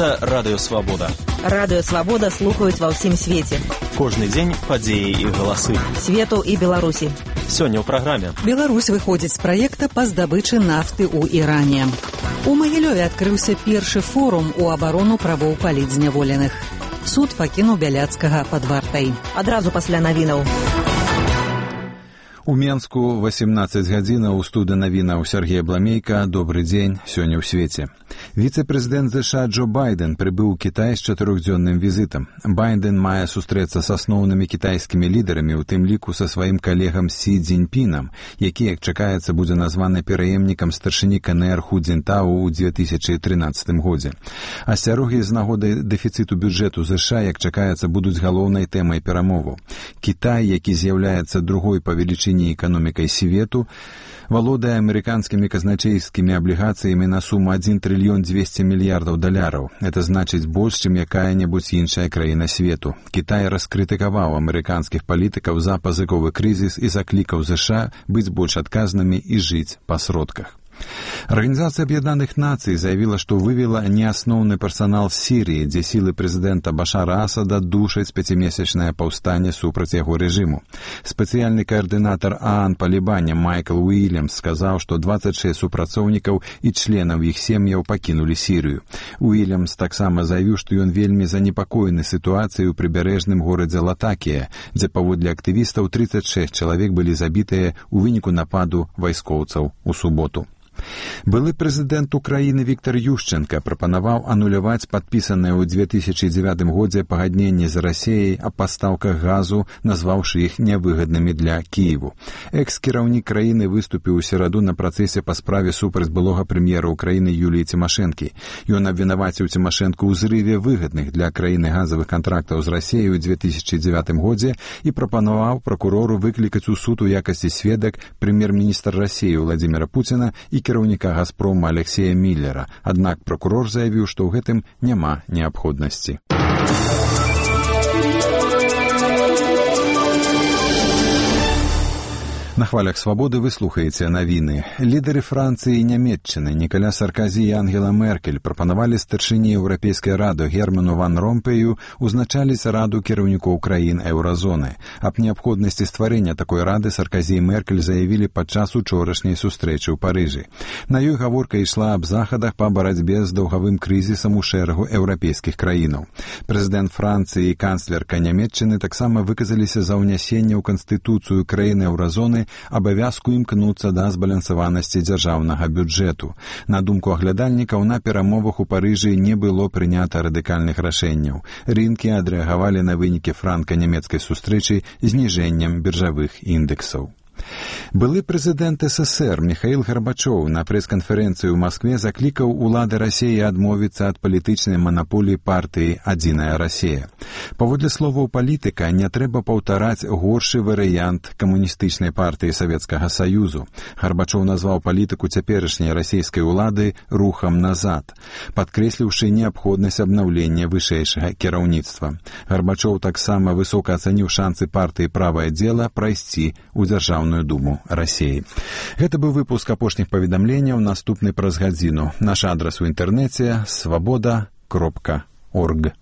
Гэта Радыё Свабода. Радыё Свабода слухаюць ва ўсім свеце. Кожны дзень падзеі і галасы. Свету і Беларусі. Сёння ў праграме. Беларусь выходзіць з праекта па здабычы нафты ў Іране. У Магілёве адкрыўся першы форум у абарону правоў палітзняволеных. Суд пакінуў Бяляцкага пад вартай. Адразу пасля навінаў. У Менску 18 гадзінаў у студыі навінаў Сергей Бламейка. Добры дзень, сёння ў свеце. Віцэ-прэзідэнт США Джо Байден прыбыў у Кітай з 4-дзённым візітам. Байден мае сустрэцца з асноўнымі кітайскімі лідарамі, у тым ліку са сваім калегам Сі Цзіньпінам, які, як чакаецца, будзе названы пераемнікам старшыні КНР Ху Цзінтао ў 2013 годзе. Асцярогі з нагоды дэфіцыту бюджэту США, як чакаецца, будуць галоўнай тэмай перамоваў. Кітай, які з'яўляецца другой па велічыні эканомікай свету, валодае амерыканскімі казначейскімі аблігацыямі на суму 1 трыльён 200 мільярдаў даляраў. Это значыць больш, чым якая-небудзь іншая краіна свету. Кітай раскрытыкаваў амерыканскіх палітыкаў за пазыковы крызіс і заклікаў США быць больш адказнымі і жыць па сродках. Арганізацыя Аб'яднаных Нацый заявіла, што вывела неасноўны персанал з Сірыі, дзе сілы прэзідэнта Башара Асада душаць 5-месячнае паўстанне супраць яго рэжыму. Спецыяльны каардынатар ААН па Лібане Майкл Уільямс сказаў, што 26 супрацоўнікаў і членаў іх сем'яў пакінулі Сірыю. Уільямс таксама заявіў, што ён вельмі занепакоены сітуацыяй у прыбярэжным горадзе Латакія, дзе паводле актывістаў 36 чалавек былі забітыя ў выніку нападу вайскоўцаў у суботу. Былы прэзідэнт Украіны Віктор Ющенка прапанаваў ануляваць падпісаныя ў 2009 годзе пагадненні з Расіяй аб пастаўках газу, назваўшы іх нявыгаднымі для Кіеву. Экс-кіраўнік краіны выступіў у сераду на працэсе па справе супраць былога прэм'ера Украіны Юліі Цімашэнкі. Ён абвінаваціў Цімашэнку ў зрыве выгадных для краіны газавых кантрактаў з Расіяй у 2009 годзе і прапанаваў пракурору выклікаць у суд у якасці сведак прэм'ер-міністра Расіі Владзіміра Пуціна і кіраўніка «Газпрома» Алексея Міллера. Аднак пракурор заявіў, што ў гэтым няма неабходнасці. На хвалях свабоды вы слухаеце навіны. Лідары Францыі і Нямецчыны Нікаля Сарказі і Ангела Меркель прапанавалі старшыні Еўрапейскай рады Герману Ван Ромпею узначаліць раду кіраўнікоў краін еўразоны. Аб неабходнасці стварэння такой рады Сарказі і Меркель заявілі падчас учорашняй сустрэчы ў Парыжы. На ёй гаворка ішла аб захадах па барацьбе з даўгавым крызісам у шэрагу еўрапейскіх краінаў. Прэзідэнт Францыі і канцлерка Нямецчыны таксама выказаліся за ўнясенне ў канстытуцыю краін еўразоны абавязку імкнуцца да збалансаванасці дзяржаўнага бюджэту. На думку аглядальнікаў, на перамовах у Парыжы не было прынята радыкальных рашэнняў. Рынкі адрэагавалі на вынікі франка-нямецкай сустрэчы зніжэннем біржавых індэксаў. Былы прэзідэнт СССР Міхаіл Гарбачоў на прэс-канферэнцыі ў Маскве заклікаў улады Расіі адмовіцца ад палітычнай манаполіі партыі «Адзіная Расія». Паводле словаў палітыка, не трэба паўтараць горшы варыянт камуністычнай партыі Савецкага Саюзу. Гарбачоў назваў палітыку цяперашняй расійскай улады рухам назад, падкрэсліўшы неабходнасць абнаўлення вышэйшага кіраўніцтва. Гарбачоў таксама высока ацаніў шансы партыі «Правае дзела» прайсці ў Дзяржаўную думу Расіі. Гэта быў выпуск апошніх паведамленняў, наступны праз гадзіну. Наш адрас у інтэрнэце свабода.орг.